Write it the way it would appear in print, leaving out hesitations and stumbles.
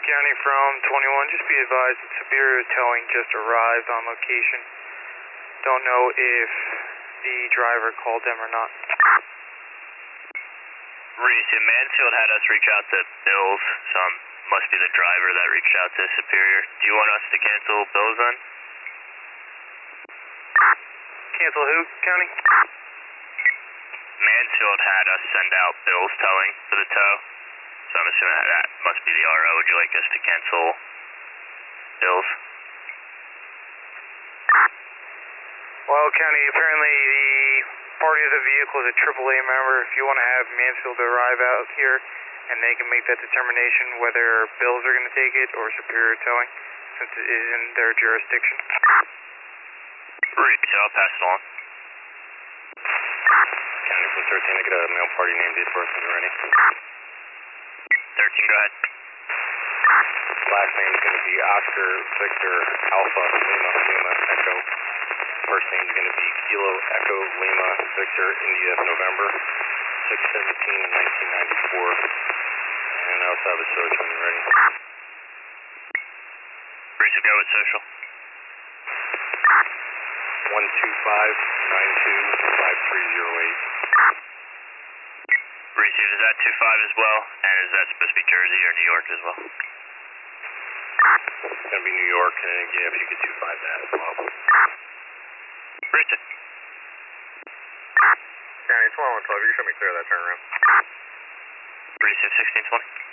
County from 21, just be advised that Superior Towing just arrived on location. Don't know if the driver called them or not. Reese, Mansfield had us reach out to Bills, so must be the driver that reached out to Superior. Do you want us to cancel Bills then? Cancel who, County? Mansfield had us send out Bills towing for the tow, so I'm assuming that must be the RO. Would you like us to cancel Bills? Well, County, apparently the party of the vehicle is a AAA member. If you want to have Mansfield arrive out here, and they can make that determination whether Bills are going to take it or Superior Towing, since it is in their jurisdiction. Reese, I'll pass it on. County from 13, I get a male party name date for us when you're ready. 13, go ahead. Last name is going to be Oscar Victor Alpha Lima Lima Echo. First name is going to be Kilo Echo Lima Victor India November 6/17/1994. And I also have a social when you're ready. Reese, go with social. 125925308. Reese, is that 25 as well? And is that supposed to be Jersey or New York as well? It's going to be New York, and yeah, if you could 25 that as well. Richard. County 1212, you can show me clear of that turnaround. Reese, 1620.